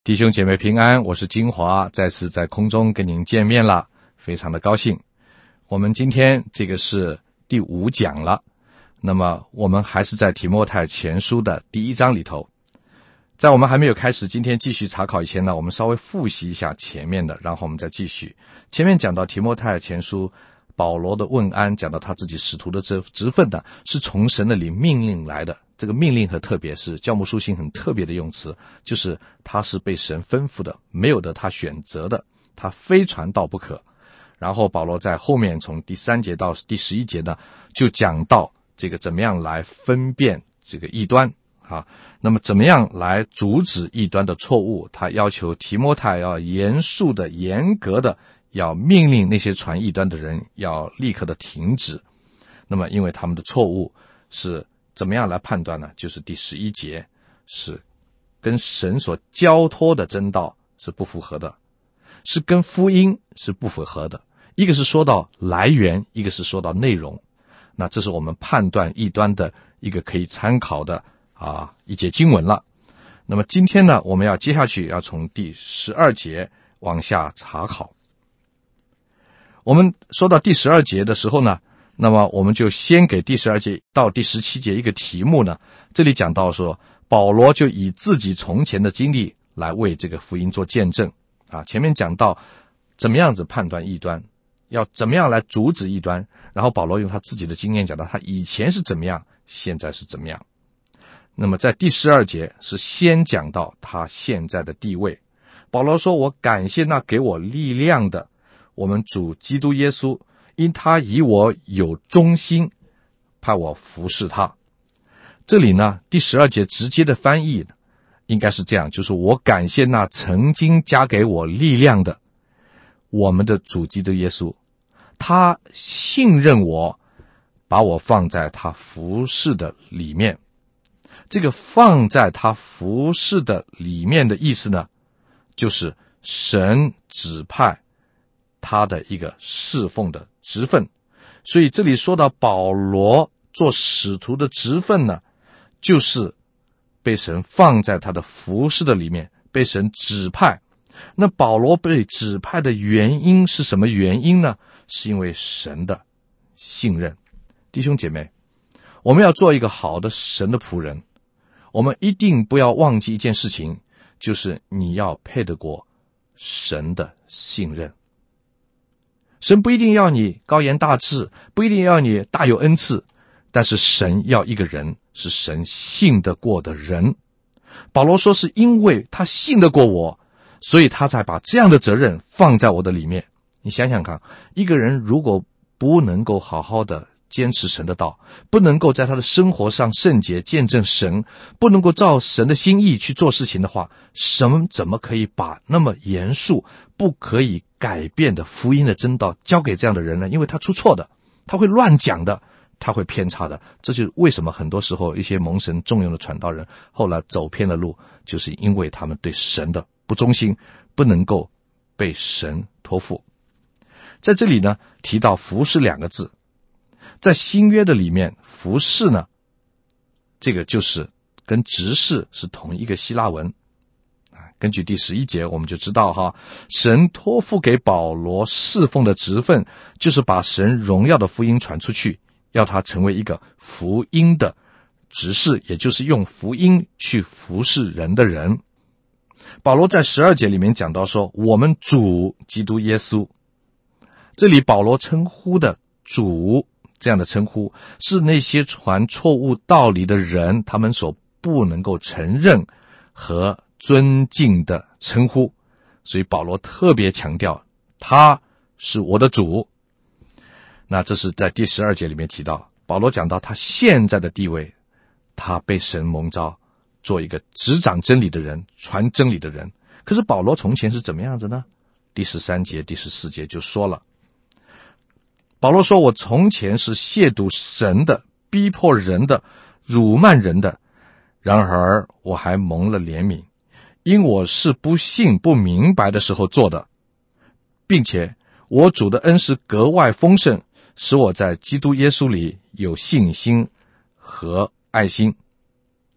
弟兄姐妹平安，我是金华，再次在空中跟您见面了，非常的高兴。我们今天这个是第5讲了，那么我们还是在提摩太前书的第1章里头。在我们还没有开始今天继续查考以前呢，我们稍微复习一下前面的，然后我们再继续。前面讲到提摩太前书保罗的问安，讲到他自己使徒的职分呢，是从神那里命令来的。这个命令很特别，是教牧书信很特别的用词，就是他是被神吩咐的，没有的他选择的，他非传道不可。然后保罗在后面从第3节到第11节呢，就讲到这个怎么样来分辨这个异端啊，那么怎么样来阻止异端的错误，他要求提摩太要严肃的严格的要命令那些传异端的人要立刻的停止。那么因为他们的错误是怎么样来判断呢？就是第11节是跟神所交托的真道是不符合的，是跟福音是不符合的，一个是说到来源，一个是说到内容。那这是我们判断异端的一个可以参考的一节经文了。那么今天呢，我们要接下去要从第12节往下查考。我们说到第12节的时候呢，那么我们就先给第12节到第17节一个题目呢。这里讲到说，保罗就以自己从前的经历来为这个福音做见证前面讲到怎么样子判断异端，要怎么样来阻止异端，然后保罗用他自己的经验讲到他以前是怎么样，现在是怎么样。那么在第12节是先讲到他现在的地位。保罗说，我感谢那给我力量的我们主基督耶稣，因他以我有忠心，派我服侍他。这里呢，第12节直接的翻译应该是这样，就是我感谢那曾经加给我力量的我们的主基督耶稣，他信任我，把我放在他服侍的里面。这个放在他服侍的里面的意思呢，就是神指派他的一个侍奉的职分。所以这里说到保罗做使徒的职分呢，就是被神放在他的服侍的里面，被神指派。那保罗被指派的原因是什么原因呢？是因为神的信任。弟兄姐妹，我们要做一个好的神的仆人，我们一定不要忘记一件事情，就是你要配得过神的信任。神不一定要你高言大志，不一定要你大有恩赐，但是神要一个人是神信得过的人。保罗说，是因为他信得过我，所以他才把这样的责任放在我的里面。你想想看，一个人如果不能够好好的坚持神的道，不能够在他的生活上圣洁见证神，不能够照神的心意去做事情的话，神怎么可以把那么严肃不可以改变的福音的真道交给这样的人呢？因为他出错的，他会乱讲的，他会偏差的。这就是为什么很多时候一些蒙神重用的传道人后来走偏了路，就是因为他们对神的不忠心，不能够被神托付。在这里呢，提到服侍2个字，在新约的里面，服侍呢，这个就是跟执事是同一个希腊文。根据第11节我们就知道神托付给保罗侍奉的职分，就是把神荣耀的福音传出去，要他成为一个福音的执事，也就是用福音去服侍人的人。保罗在12节里面讲到说，我们主基督耶稣，这里保罗称呼的主这样的称呼，是那些传错误道理的人他们所不能够承认和尊敬的称呼。所以保罗特别强调他是我的主。那这是在第12节里面提到，保罗讲到他现在的地位，他被神蒙召做一个执掌真理的人，传真理的人。可是保罗从前是怎么样子呢？第13节第14节就说了，保罗说，我从前是亵渎神的，逼迫人的，辱骂人的，然而我还蒙了怜悯，因我是不信不明白的时候做的，并且我主的恩是格外丰盛，使我在基督耶稣里有信心和爱心。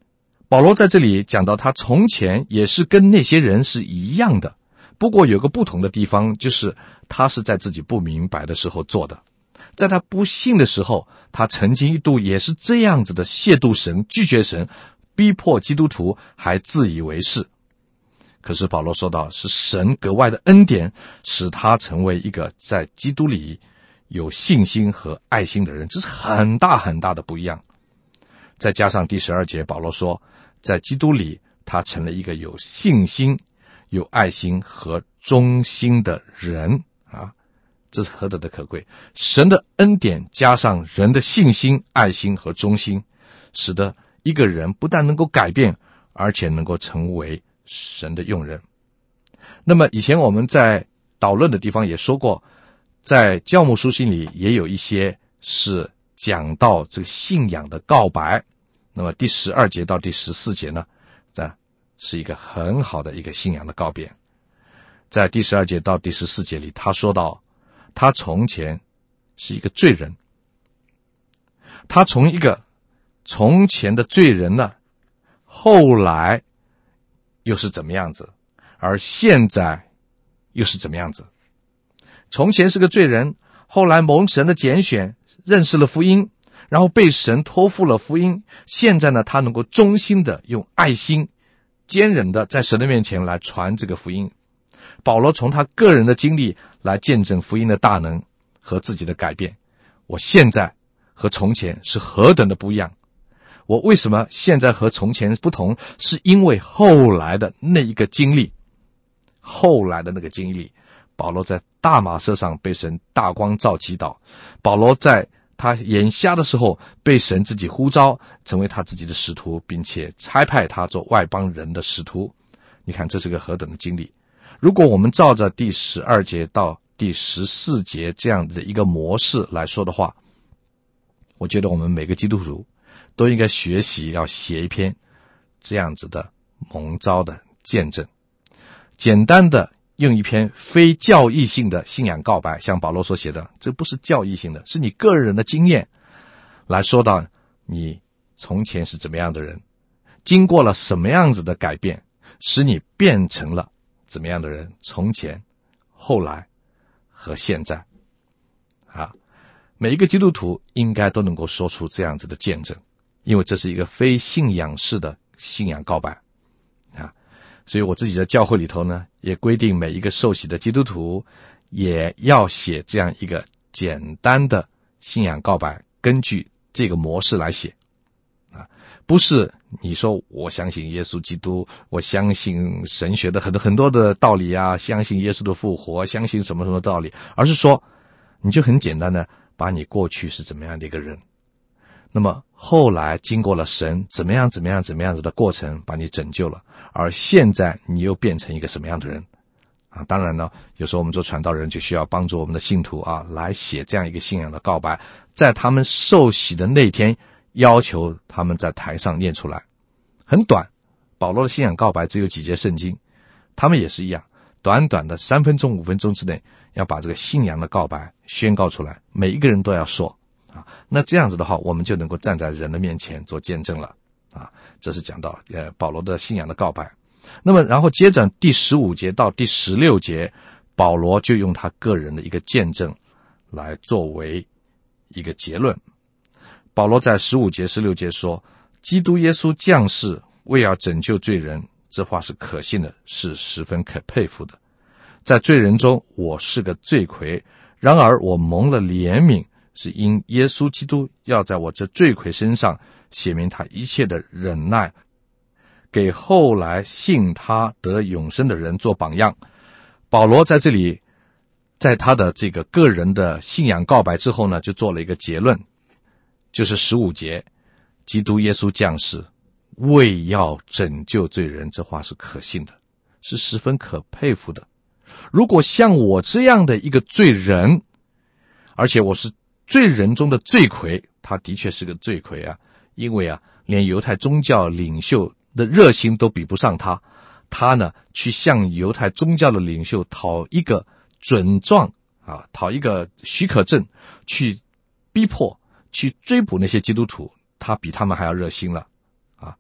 保罗在这里讲到他从前也是跟那些人是一样的，不过有个不同的地方，就是他是在自己不明白的时候做的。在他不信的时候，他曾经一度也是这样子的亵渎神，拒绝神，逼迫基督徒，还自以为是。可是保罗说到，是神格外的恩典，使他成为一个在基督里有信心和爱心的人，这是很大很大的不一样。再加上第12节，保罗说，在基督里他成了一个有信心、有爱心和忠心的人啊，这是何等的可贵！神的恩典加上人的信心、爱心和忠心，使得一个人不但能够改变，而且能够成为神的用人。那么以前我们在导论的地方也说过，在教牧书信里也有一些是讲到这个信仰的告白。那么第12节到第14节呢，这是一个很好的一个信仰的告别。在第12节到第14节里，他说到他从前是一个罪人，他从一个从前的罪人呢，后来又是怎么样子，而现在又是怎么样子。从前是个罪人，后来蒙神的拣选，认识了福音，然后被神托付了福音，现在呢，他能够忠心的用爱心坚忍的在神的面前来传这个福音。保罗从他个人的经历来见证福音的大能和自己的改变。我现在和从前是何等的不一样。我为什么现在和从前不同，是因为后来的那一个经历。后来的那个经历，保罗在大马色上被神大光照击倒，保罗在他眼瞎的时候被神自己呼召成为他自己的使徒，并且差派他做外邦人的使徒。你看这是个何等的经历。如果我们照着第12节到第14节这样的一个模式来说的话，我觉得我们每个基督徒都应该学习要写一篇这样子的蒙召的见证，简单的用一篇非教义性的信仰告白，像保罗所写的，这不是教义性的，是你个人的经验来说到你从前是怎么样的人，经过了什么样子的改变，使你变成了怎么样的人，从前、后来和现在啊，每一个基督徒应该都能够说出这样子的见证，因为这是一个非信仰式的信仰告白啊。所以我自己在教会里头呢，也规定每一个受洗的基督徒也要写这样一个简单的信仰告白，根据这个模式来写啊，不是你说我相信耶稣基督，我相信神学的很多的道理啊，相信耶稣的复活，相信什么什么道理，而是说你就很简单的把你过去是怎么样的一个人，那么后来经过了神怎么样子的过程把你拯救了，而现在你又变成一个什么样的人啊？当然呢，有时候我们做传道人就需要帮助我们的信徒啊，来写这样一个信仰的告白，在他们受洗的那天要求他们在台上念出来。很短，保罗的信仰告白只有几节圣经，他们也是一样，短短的3分钟5分钟之内要把这个信仰的告白宣告出来，每一个人都要说啊。那这样子的话，我们就能够站在人的面前做见证了啊。这是讲到保罗的信仰的告白。那么然后接着第15节到第16节，保罗就用他个人的一个见证来作为一个结论。保罗在15节16节说，基督耶稣降世为要拯救罪人，这话是可信的，是十分可佩服的。在罪人中我是个罪魁，然而我蒙了怜悯，是因耶稣基督要在我这罪魁身上写明他一切的忍耐，给后来信他得永生的人做榜样。保罗在这里在他的这个个人的信仰告白之后呢，就做了一个结论，就是15节，基督耶稣降世为要拯救罪人，这话是可信的，是十分可佩服的。如果像我这样的一个罪人，而且我是罪人中的罪魁，他的确是个罪魁啊，因为啊，连犹太宗教领袖的热心都比不上他，他呢去向犹太宗教的领袖讨一个准状啊，讨一个许可证，去逼迫去追捕那些基督徒，他比他们还要热心了啊。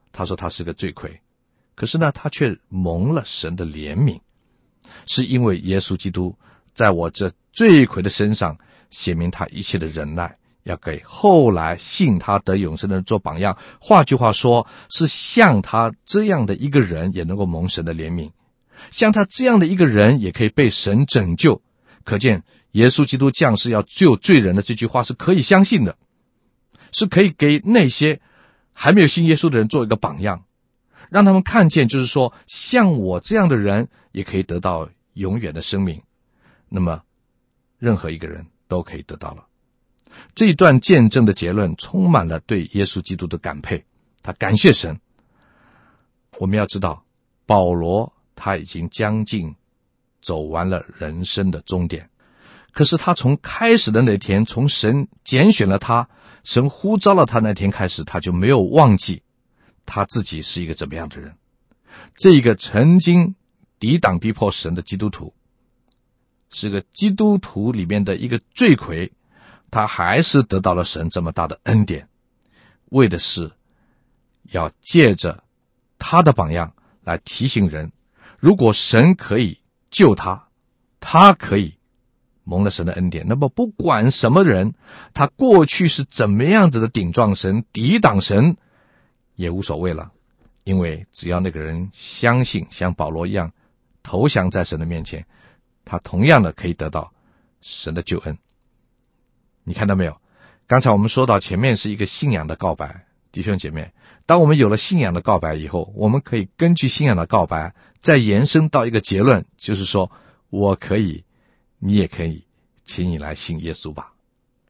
他说他是个罪魁，可是呢，他却蒙了神的怜悯，是因为耶稣基督在我这罪魁的身上显明他一切的忍耐，要给后来信他得永生的人做榜样。换句话说，是像他这样的一个人也能够蒙神的怜悯，像他这样的一个人也可以被神拯救。可见耶稣基督降世要救罪人的这句话是可以相信的，是可以给那些还没有信耶稣的人做一个榜样，让他们看见，就是说像我这样的人也可以得到永远的生命，那么任何一个人都可以得到了。这一段见证的结论充满了对耶稣基督的感佩，他感谢神。我们要知道，保罗他已经将近走完了人生的终点，可是他从开始的那天，从神拣选了他，神呼召了他那天开始，他就没有忘记他自己是一个怎么样的人。这一个曾经抵挡逼迫神的基督徒，是个基督徒里面的一个罪魁，他还是得到了神这么大的恩典，为的是要借着他的榜样来提醒人，如果神可以救他，他可以蒙了神的恩典，那么不管什么人，他过去是怎么样子的顶撞神、抵挡神也无所谓了，因为只要那个人相信，像保罗一样投降在神的面前，他同样的可以得到神的救恩。你看到没有？刚才我们说到前面是一个信仰的告白，弟兄姐妹，当我们有了信仰的告白以后，我们可以根据信仰的告白再延伸到一个结论，就是说我可以，你也可以，请你来信耶稣吧。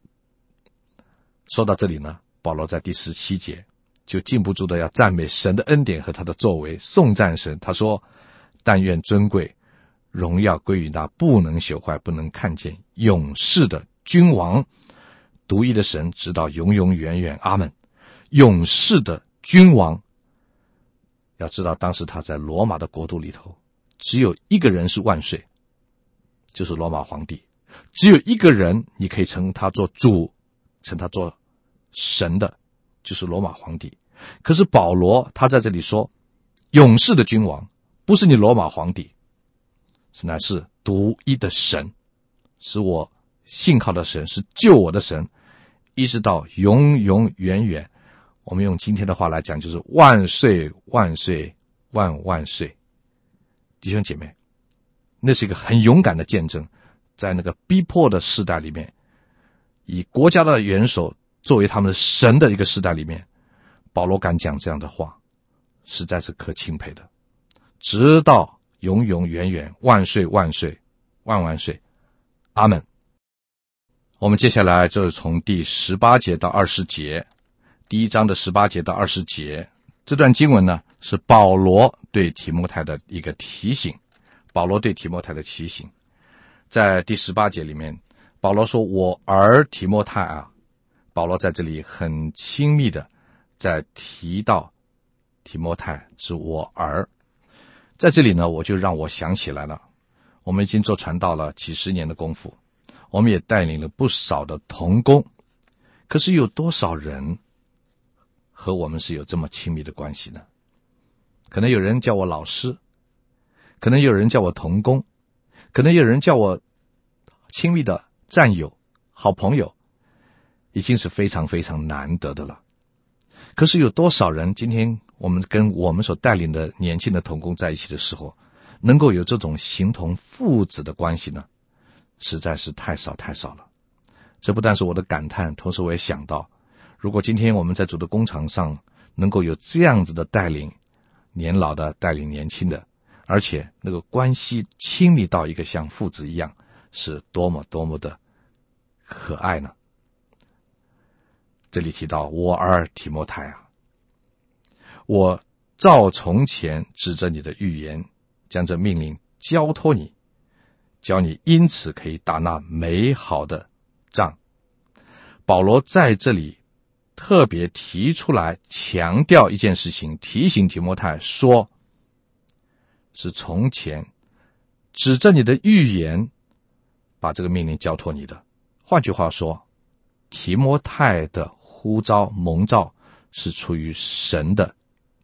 说到这里呢，保罗在第17节就禁不住的要赞美神的恩典和他的作为，颂赞神。他说，但愿尊贵荣耀归于那不能朽坏、不能看见、永世的君王，独一的神，直到永永远远。阿们。永世的君王，要知道当时他在罗马的国度里头，只有一个人是万岁，就是罗马皇帝。只有一个人你可以称他做主，称他做神的，就是罗马皇帝。可是保罗他在这里说，永世的君王不是你罗马皇帝，乃是独一的神，是我信靠的神，是救我的神，一直到永永远远。我们用今天的话来讲，就是万岁万岁万万岁。弟兄姐妹，那是一个很勇敢的见证，在那个逼迫的时代里面，以国家的元首作为他们的神的一个时代里面，保罗敢讲这样的话，实在是可钦佩的。直到永永远远，万岁万岁万万岁，阿们。我们接下来就是从第18节到20节，第1章的18节到20节，这段经文呢是保罗对提摩太的一个提醒。保罗对提摩太的提醒，在第18节里面，保罗说，我儿提摩太啊，保罗在这里很亲密的在提到提摩太是我儿。在这里呢，我就让我想起来了，我们已经做传道了几十年的功夫，我们也带领了不少的同工，可是有多少人和我们是有这么亲密的关系呢？可能有人叫我老师，可能有人叫我同工，可能有人叫我亲密的战友、好朋友，已经是非常非常难得的了。可是有多少人今天我们跟我们所带领的年轻的同工在一起的时候，能够有这种形同父子的关系呢？实在是太少太少了。这不但是我的感叹，同时我也想到，如果今天我们在主的工场上能够有这样子的带领，年老的带领年轻的，而且那个关系亲密到一个像父子一样，是多么多么的可爱呢？这里提到我儿提摩太啊，我照从前指着你的预言，将这命令交托你，教你因此可以打那美好的仗。保罗在这里特别提出来强调一件事情，提醒提摩太说，是从前指着你的预言把这个命令交托你的。换句话说，提摩太的呼召蒙召是出于神的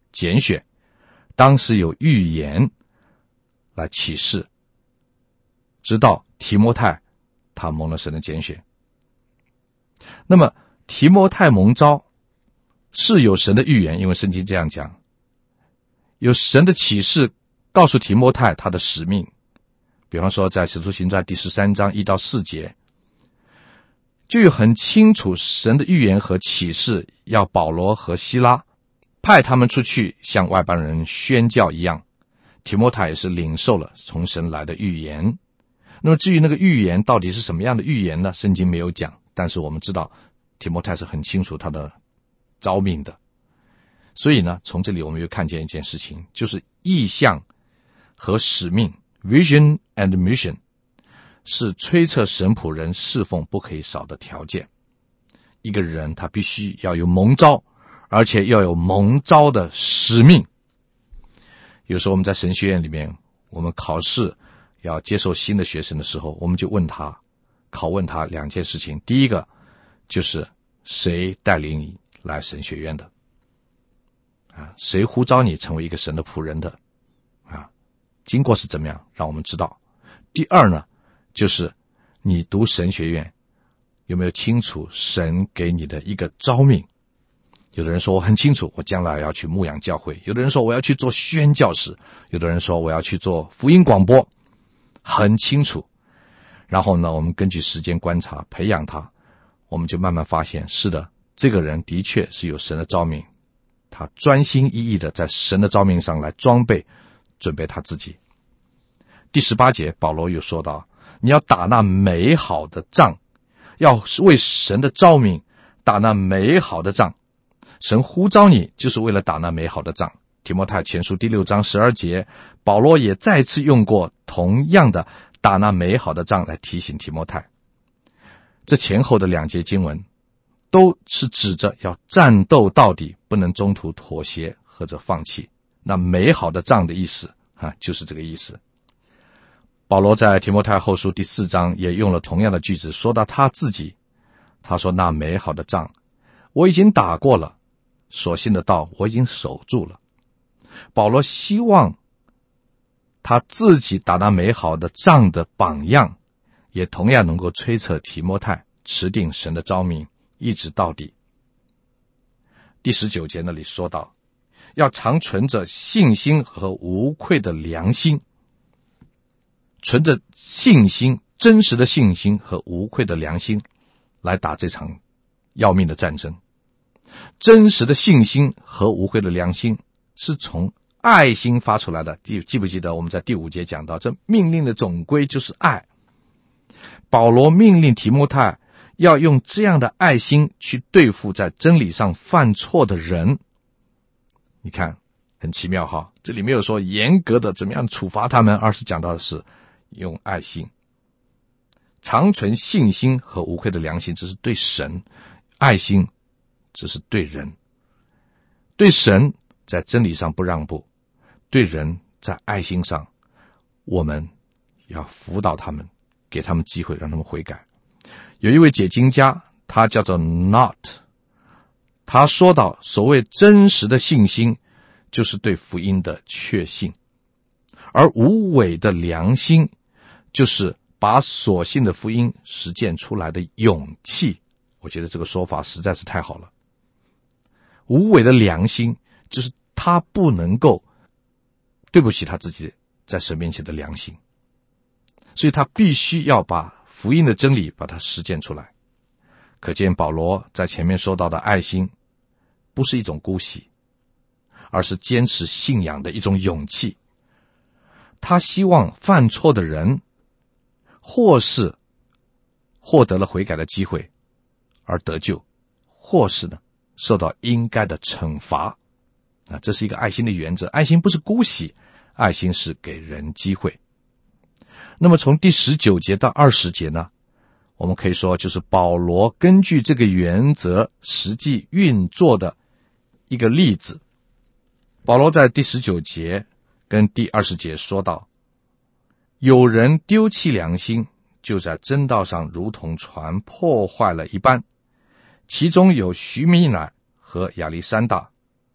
拣选，当时有预言来启示，直到提摩太他蒙了神的拣选。那么提摩太蒙召是有神的预言，因为圣经这样讲，有神的启示告诉提摩太他的使命。比方说在使徒行传第13章1到4节，就有很清楚神的预言和启示，要保罗和希拉派他们出去向外邦人宣教一样。提摩太也是领受了从神来的预言。那么至于那个预言到底是什么样的预言呢？圣经没有讲，但是我们知道提摩太是很清楚他的召命的。所以呢，从这里我们又看见一件事情，就是意向和使命 Vision and Mission 是催促神仆人侍奉不可以少的条件。一个人他必须要有蒙召，而且要有蒙召的使命。有时候我们在神学院里面，我们考试要接受新的学生的时候，我们就拷问他两件事情。第一个就是谁带领你来神学院的谁呼召你成为一个神的仆人的经过是怎么样，让我们知道。第二呢，就是你读神学院有没有清楚神给你的一个召命。有的人说我很清楚，我将来要去牧养教会；有的人说我要去做宣教士；有的人说我要去做福音广播，很清楚。然后呢，我们根据时间观察培养他，我们就慢慢发现，是的，这个人的确是有神的召命，他专心一意的在神的召命上来装备准备他自己。第18节保罗又说到，你要打那美好的仗，要为神的召命打那美好的仗。神呼召你就是为了打那美好的仗。提摩太前书第6章12节，保罗也再次用过同样的打那美好的仗来提醒提摩太。这前后的2节经文都是指着要战斗到底，不能中途妥协或者放弃。那美好的仗的意思就是这个意思。保罗在提摩太后书第4章也用了同样的句子，说到他自己，他说那美好的仗我已经打过了，所信的道我已经守住了。保罗希望他自己打那美好的仗的榜样，也同样能够催促提摩太持定神的召命，一直到底。第19节那里说到，要常存着信心和无愧的良心，存着信心，真实的信心和无愧的良心来打这场要命的战争。真实的信心和无愧的良心是从爱心发出来的。记不记得我们在第5节讲到，这命令的总归就是爱。保罗命令提摩太要用这样的爱心去对付在真理上犯错的人。你看很奇妙哈，这里没有说严格的怎么样处罚他们，而是讲到的是用爱心，常存信心和无愧的良心，这是对神；爱心这是对人。对神在真理上不让步，对人在爱心上我们要辅导他们，给他们机会让他们悔改。有一位解经家，他叫做 Not， 他说到所谓真实的信心就是对福音的确信，而无伪的良心就是把所信的福音实践出来的勇气。我觉得这个说法实在是太好了。无伪的良心就是他不能够对不起他自己在神面前的良心，所以他必须要把福音的真理把它实践出来。可见保罗在前面说到的爱心不是一种姑息，而是坚持信仰的一种勇气。他希望犯错的人或是获得了悔改的机会而得救，或是呢受到应该的惩罚。这是一个爱心的原则。爱心不是姑息，爱心是给人机会。那么从第19节到20节呢，我们可以说就是保罗根据这个原则实际运作的一个例子。保罗在第19节跟第20节说到，有人丢弃良心，就在真道上如同船破坏了一般，其中有徐米乃和亚历山大。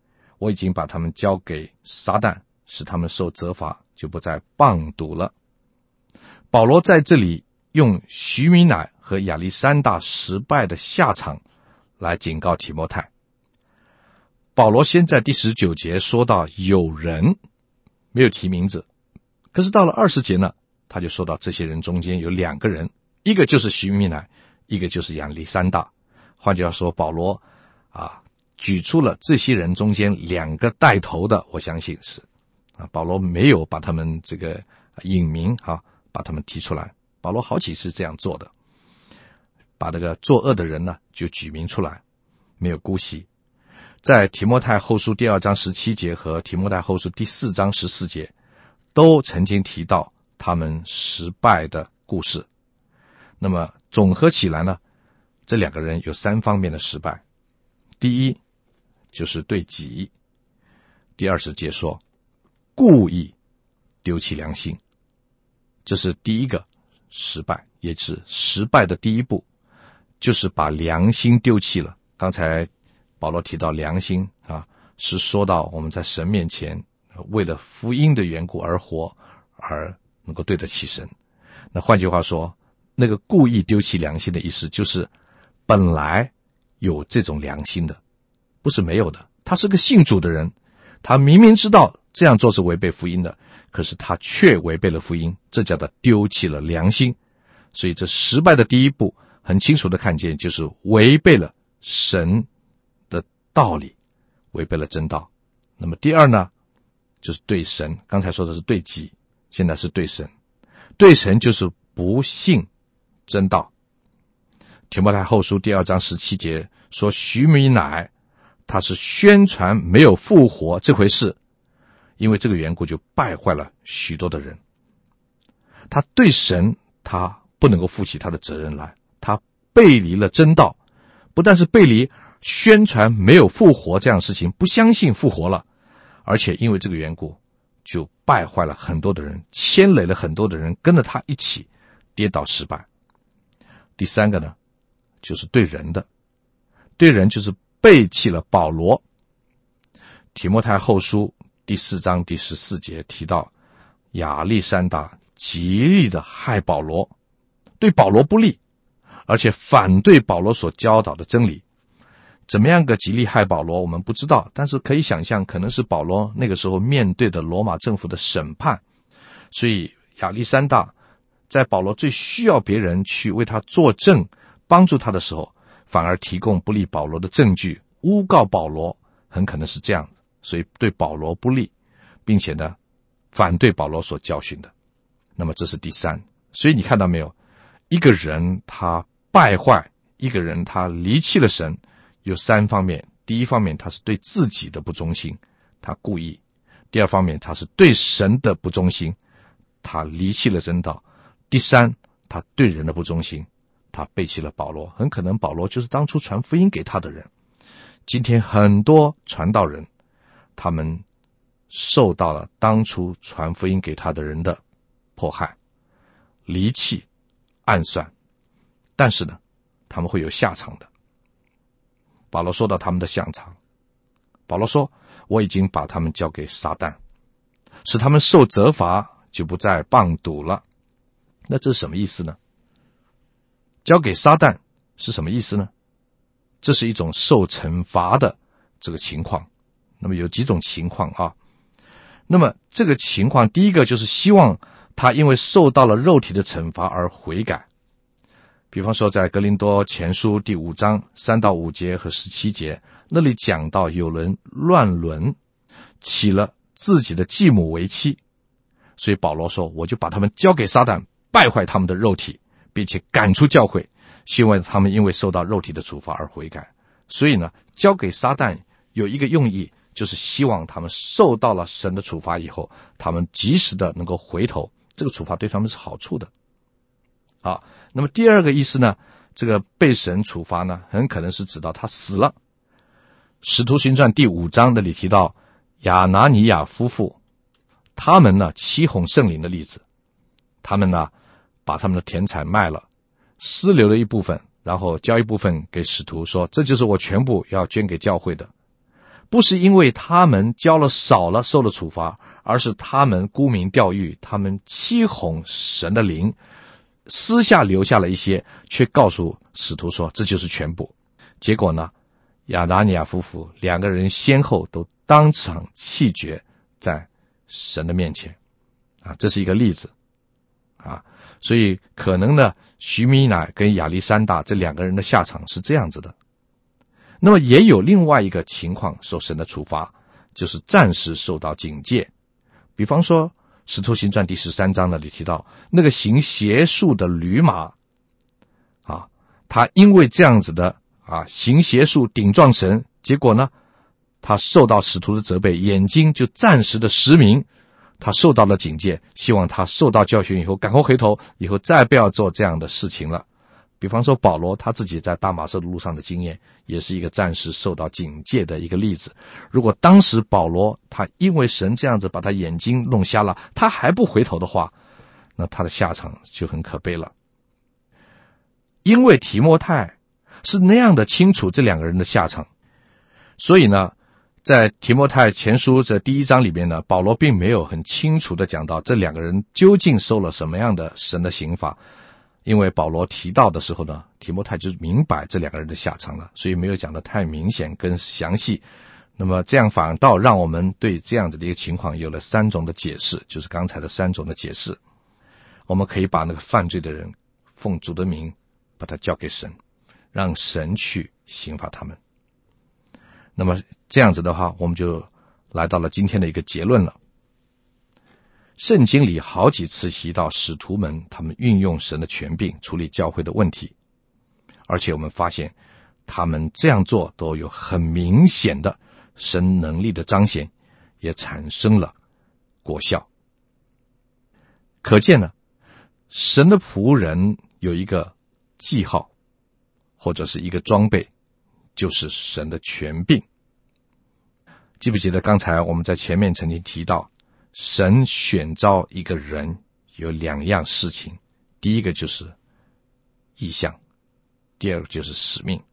我已经把他们交给撒旦，使他们受责罚，就不再谤赌了。保罗在这里用许米乃和亚历山大失败的下场来警告提摩太。保罗先在第19节说到有人，没有提名字，可是到了20节呢，他就说到这些人中间有2个人，一个就是许米乃，一个就是亚历山大。换句话说，保罗举出了这些人中间2个带头的，我相信是保罗没有把他们这个隐名把他们提出来。保罗好几次这样做的，把这个作恶的人呢就举名出来，没有姑息。在提摩太后书第2章17节和提摩太后书第4章14节都曾经提到他们失败的故事。那么总合起来呢，这2个人有3方面的失败。第一就是对己，第20节说故意丢弃良心，这是第一个失败，也是失败的第一步，就是把良心丢弃了。刚才保罗提到良心是说到我们在神面前为了福音的缘故而活，而能够对得起神。那换句话说，那个故意丢弃良心的意思就是本来有这种良心的，不是没有的。他是个信主的人，他明明知道这样做是违背福音的，可是他却违背了福音，这叫做丢弃了良心。所以这失败的第一步很清楚的看见，就是违背了神的道理，违背了真道。那么第二呢，就是对神，刚才说的是对己，现在是对神。对神就是不信真道。提摩太后书第2章17节说，许米乃他是宣传没有复活这回事，因为这个缘故就败坏了许多的人。他对神他不能够负起他的责任来，他背离了真道，不但是背离宣传没有复活这样的事情，不相信复活了，而且因为这个缘故就败坏了很多的人，牵累了很多的人跟着他一起跌倒失败。第3个呢，就是对人的，对人就是背弃了保罗。提摩太后书第4章第14节提到亚历山大极力的害保罗，对保罗不利，而且反对保罗所教导的真理。怎么样个极力害保罗我们不知道，但是可以想象可能是保罗那个时候面对的罗马政府的审判，所以亚历山大在保罗最需要别人去为他作证帮助他的时候，反而提供不利保罗的证据，诬告保罗，很可能是这样，所以对保罗不利，并且呢反对保罗所教训的。那么这是第3。所以你看到没有，一个人他败坏，一个人他离弃了神，有3方面。第一方面他是对自己的不忠心，他故意；第2方面他是对神的不忠心，他离弃了真道；第3他对人的不忠心，他背弃了保罗，很可能保罗就是当初传福音给他的人。今天很多传道人，他们受到了当初传福音给他的人的迫害、离弃、暗算，但是呢他们会有下场的。保罗说到他们的下场，保罗说我已经把他们交给撒旦，使他们受责罚，就不再谤赌了。那这是什么意思呢？交给撒旦是什么意思呢？这是一种受惩罚的这个情况。那么有几种情况那么这个情况，第一个就是希望他因为受到了肉体的惩罚而悔改。比方说在哥林多前书第5章3到5节和17节，那里讲到有人乱伦，起了自己的继母为妻，所以保罗说我就把他们交给撒旦，败坏他们的肉体，并且赶出教会，希望他们因为受到肉体的处罚而悔改。所以呢，交给撒旦有一个用意，就是希望他们受到了神的处罚以后，他们及时的能够回头，这个处罚对他们是好处的。那么第2个意思呢，这个被神处罚呢，很可能是指到他死了。使徒行传第5章那里提到亚拿尼亚夫妇，他们呢欺哄圣灵的例子，他们呢把他们的田产卖了，私留了一部分，然后交一部分给使徒，说这就是我全部要捐给教会的。 不是因为他们交了少了受了处罚，而是他们沽名钓誉，他们欺哄神的灵，私下留下了一些，却告诉使徒说这就是全部。结果呢，亚拿尼亚夫妇两个人先后都当场气绝在神的面前这是一个例子所以可能呢，徐米乃跟亚历山大这两个人的下场是这样子的。那么也有另外一个情况受神的处罚，就是暂时受到警戒。比方说使徒行传第13章那里提到，那个行邪术的吕马他因为这样子的行邪术顶撞神，结果呢他受到使徒的责备，眼睛就暂时的失明，他受到了警戒，希望他受到教训以后赶快回头，以后再不要做这样的事情了。比方说保罗他自己在大马色的路上的经验，也是一个暂时受到警戒的一个例子。如果当时保罗他因为神这样子把他眼睛弄瞎了，他还不回头的话，那他的下场就很可悲了。因为提摩太是那样的清楚这两个人的下场，所以呢在提摩太前书这第1章里面呢，保罗并没有很清楚的讲到这两个人究竟受了什么样的神的刑罚。因为保罗提到的时候呢，提摩太就明白这两个人的下场了，所以没有讲得太明显跟详细。那么这样反倒让我们对这样子的一个情况有了3种的解释，就是刚才的3种的解释。我们可以把那个犯罪的人奉主的名把他交给神，让神去刑罚他们。那么这样子的话，我们就来到了今天的一个结论了。圣经里好几次提到使徒们他们运用神的权柄处理教会的问题，而且我们发现他们这样做都有很明显的神能力的彰显，也产生了果效。可见呢，神的仆人有一个记号或者是一个装备，就是神的权柄。记不记得刚才我们在前面曾经提到，神选召一个人有2样事情，第一个就是意向，第二个就是使命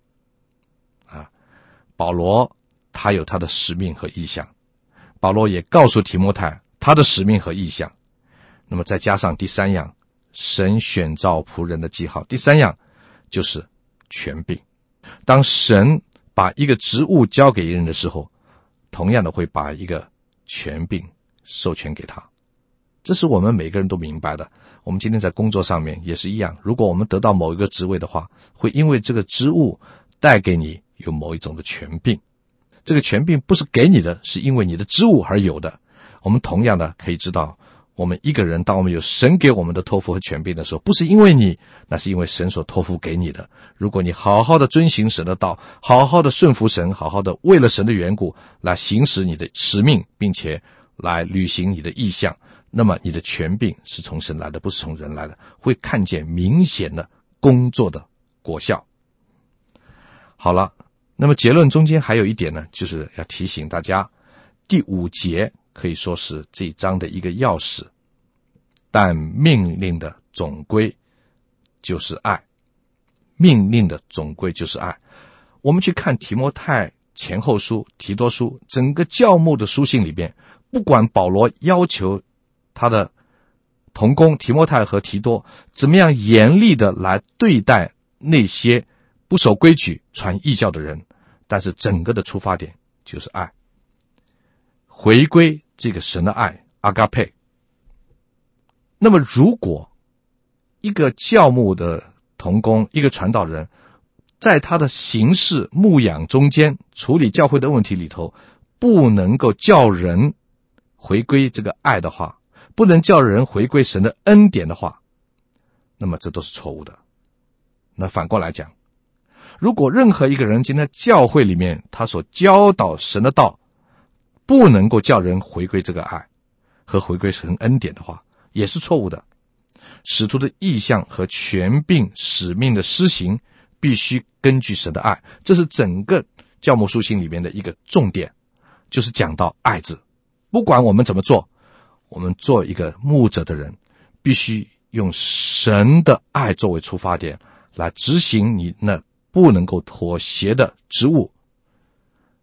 保罗他有他的使命和意向，保罗也告诉提摩太他的使命和意向。那么再加上第3样，神选召仆人的记号，第3样就是权柄。当神把一个职务交给一人的时候，同样的会把一个权柄授权给他，这是我们每个人都明白的。我们今天在工作上面也是一样，如果我们得到某一个职位的话，会因为这个职务带给你有某一种的权柄，这个权柄不是给你的，是因为你的职务而有的。我们同样的可以知道，我们一个人当我们有神给我们的托付和权柄的时候，不是因为你，那是因为神所托付给你的。如果你好好的遵行神的道，好好的顺服神，好好的为了神的缘故来行使你的使命，并且来履行你的意向，那么你的权柄是从神来的，不是从人来的，会看见明显的工作的果效。好了，那么结论中间还有一点呢，就是要提醒大家，第5节可以说是这一章的一个钥匙，但命令的总归就是爱。命令的总归就是爱。我们去看提摩太前后书、提多书，整个教牧的书信里边，不管保罗要求他的同工提摩太和提多怎么样严厉的来对待那些不守规矩传异教的人，但是整个的出发点就是爱，回归这个神的爱，阿嘎佩。那么如果一个教牧的同工，一个传道人，在他的行事牧养中间处理教会的问题里头，不能够叫人回归这个爱的话，不能叫人回归神的恩典的话，那么这都是错误的。那反过来讲，如果任何一个人今天教会里面他所教导神的道不能够叫人回归这个爱和回归神恩典的话，也是错误的。使徒的意向和权柄使命的施行必须根据神的爱，这是整个教牧书信里面的一个重点，就是讲到爱字。不管我们怎么做，我们做一个牧者的人必须用神的爱作为出发点来执行你那不能够妥协的职务，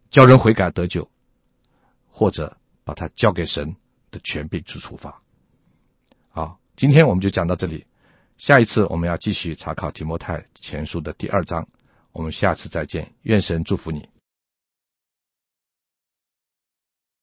叫人悔改得救，或者把它交给神的权柄去处罚。好，今天我们就讲到这里，下一次我们要继续查考提摩太前书的第2章，我们下次再见，愿神祝福你。